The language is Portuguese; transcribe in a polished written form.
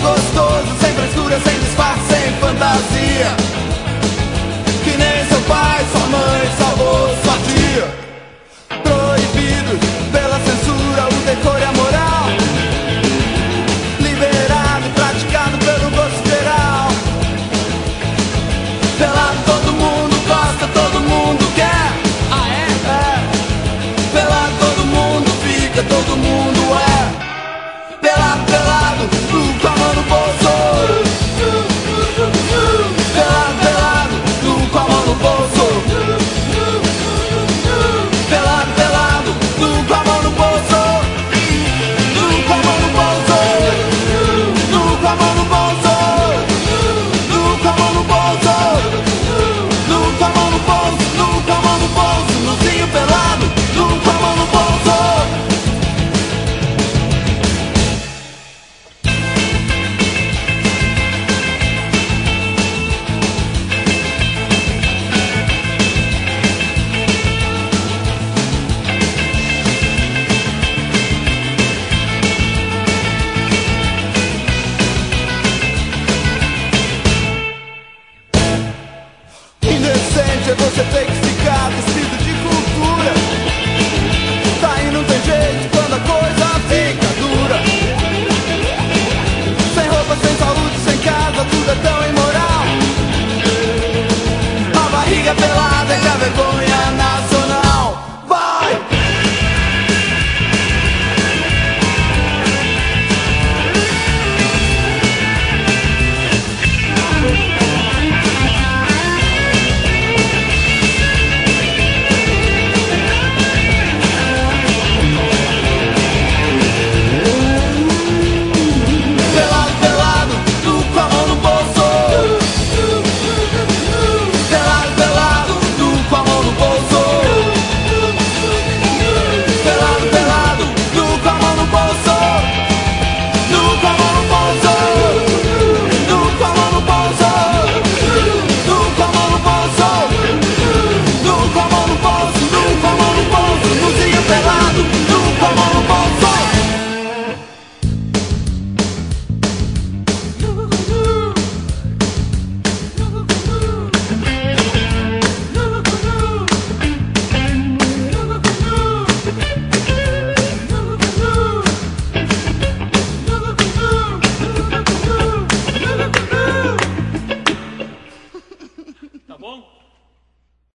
gostoso, sem frescura, sem disfarce, sem fantasia. Que nem seu pai, sua mãe, seu avô, sua tia. Proibido pela censura, o decoro e a moral. Liberado e praticado pelo gosto geral. Pelado todo mundo gosta, todo mundo quer. Ah, é? É. Pelado todo mundo fica, todo mundo é. Pelado, pelado, com a mão no bolso. Pelado, pelado, com a mão no bolso. Pelado, pelado, com a mão no bolso. Com a mão no bolso. Com a mão no bolso. Com a mão no bolso. Com a mão no bolso. Com a mão no bolso. Nozinho pelado, com a mão no bolso. Indecente é você ter que